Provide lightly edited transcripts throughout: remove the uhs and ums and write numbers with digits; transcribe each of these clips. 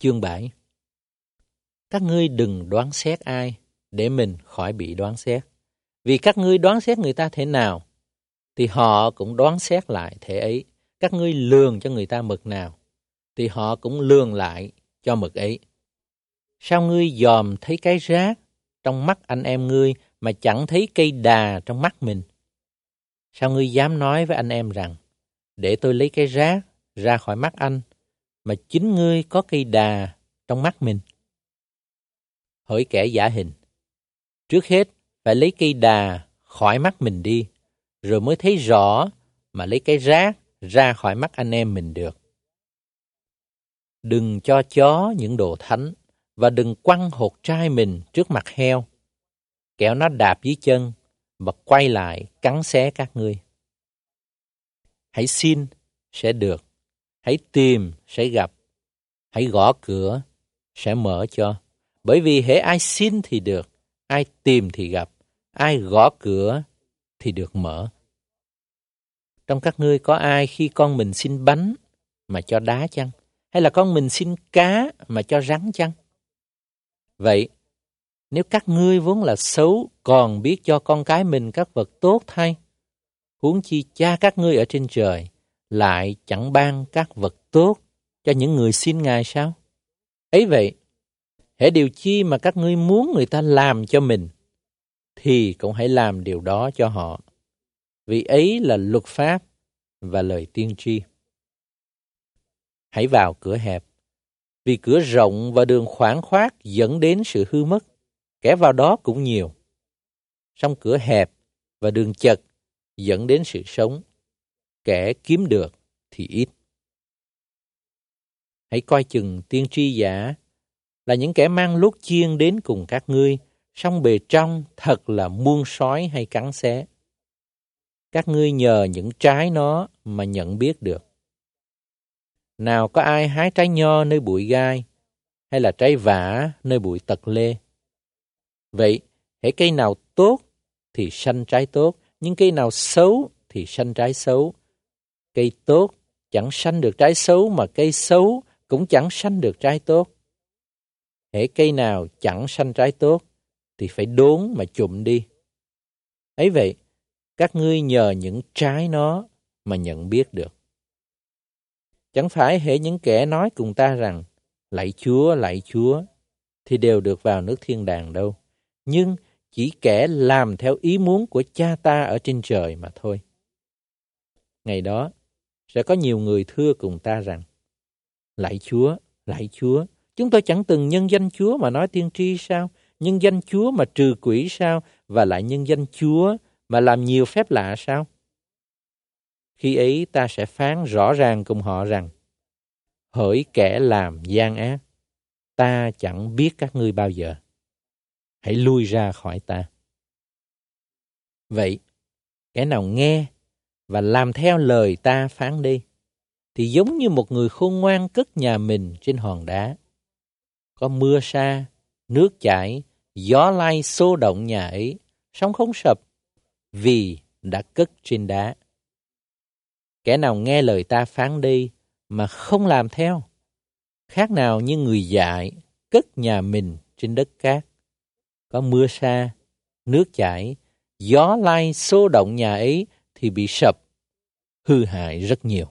Chương 7. Các ngươi đừng đoán xét ai, để mình khỏi bị đoán xét. Vì các ngươi đoán xét người ta thế nào, thì họ cũng đoán xét lại thế ấy. Các ngươi lường cho người ta mực nào, thì họ cũng lường lại cho mực ấy. Sao ngươi dòm thấy cái rác trong mắt anh em ngươi, mà chẳng thấy cây đà trong mắt mình? Sao ngươi dám nói với anh em rằng, để tôi lấy cái rác ra khỏi mắt anh, mà chính ngươi có cây đà trong mắt mình? Hỡi kẻ giả hình, trước hết phải lấy cây đà khỏi mắt mình đi, rồi mới thấy rõ mà lấy cái rác ra khỏi mắt anh em mình được. Đừng cho chó những đồ thánh, và đừng quăng hột trai mình trước mặt heo, kẻo nó đạp dưới chân và quay lại cắn xé các ngươi. Hãy xin sẽ được, hãy tìm sẽ gặp, hãy gõ cửa sẽ mở cho. Bởi vì hễ ai xin thì được, ai tìm thì gặp, ai gõ cửa thì được mở. Trong các ngươi có ai khi con mình xin bánh mà cho đá chăng? Hay là con mình xin cá mà cho rắn chăng? Vậy, nếu các ngươi vốn là xấu còn biết cho con cái mình các vật tốt thay, huống chi Cha các ngươi ở trên trời lại chẳng ban các vật tốt cho những người xin Ngài sao? Ấy vậy, hễ điều chi mà các ngươi muốn người ta làm cho mình, thì cũng hãy làm điều đó cho họ. Vì ấy là luật pháp và lời tiên tri. Hãy vào cửa hẹp, vì cửa rộng và đường khoáng khoát dẫn đến sự hư mất, kẻ vào đó cũng nhiều. Song cửa hẹp và đường chật dẫn đến sự sống, kẻ kiếm được thì ít. Hãy coi chừng tiên tri giả là những kẻ mang luốc chiên đến cùng các ngươi, song bề trong thật là muôn sói hay cắn xé. Các ngươi nhờ những trái nó mà nhận biết được. Nào có ai hái trái nho nơi bụi gai, hay là trái vả nơi bụi tật lê? Vậy, hễ cây nào tốt thì sanh trái tốt, nhưng cây nào xấu thì sanh trái xấu. Cây tốt chẳng sanh được trái xấu, mà cây xấu cũng chẳng sanh được trái tốt. Hễ cây nào chẳng sanh trái tốt thì phải đốn mà chụm đi. Ấy vậy, các ngươi nhờ những trái nó mà nhận biết được. Chẳng phải hễ những kẻ nói cùng ta rằng lạy Chúa thì đều được vào nước thiên đàng đâu, nhưng chỉ kẻ làm theo ý muốn của Cha ta ở trên trời mà thôi. Ngày đó sẽ có nhiều người thưa cùng ta rằng, lạy Chúa, chúng tôi chẳng từng nhân danh Chúa mà nói tiên tri sao? Nhân danh Chúa mà trừ quỷ sao? Và lại nhân danh Chúa mà làm nhiều phép lạ sao? Khi ấy ta sẽ phán rõ ràng cùng họ rằng, hỡi kẻ làm gian ác, ta chẳng biết các ngươi bao giờ. Hãy lui ra khỏi ta. Vậy, kẻ nào nghe và làm theo lời ta phán đi, thì giống như một người khôn ngoan cất nhà mình trên hòn đá. Có mưa sa, nước chảy, gió lay xô động nhà ấy, sóng không sập, vì đã cất trên đá. Kẻ nào nghe lời ta phán đi mà không làm theo, khác nào như người dại cất nhà mình trên đất cát. Có mưa sa, nước chảy, gió lay xô động nhà ấy thì bị sập, hư hại rất nhiều.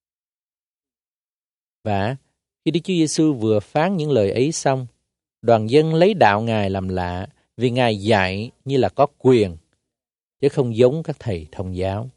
Và khi Đức Chúa Giêsu vừa phán những lời ấy xong, đoàn dân lấy đạo Ngài làm lạ, vì Ngài dạy như là có quyền, chứ không giống các thầy thông giáo.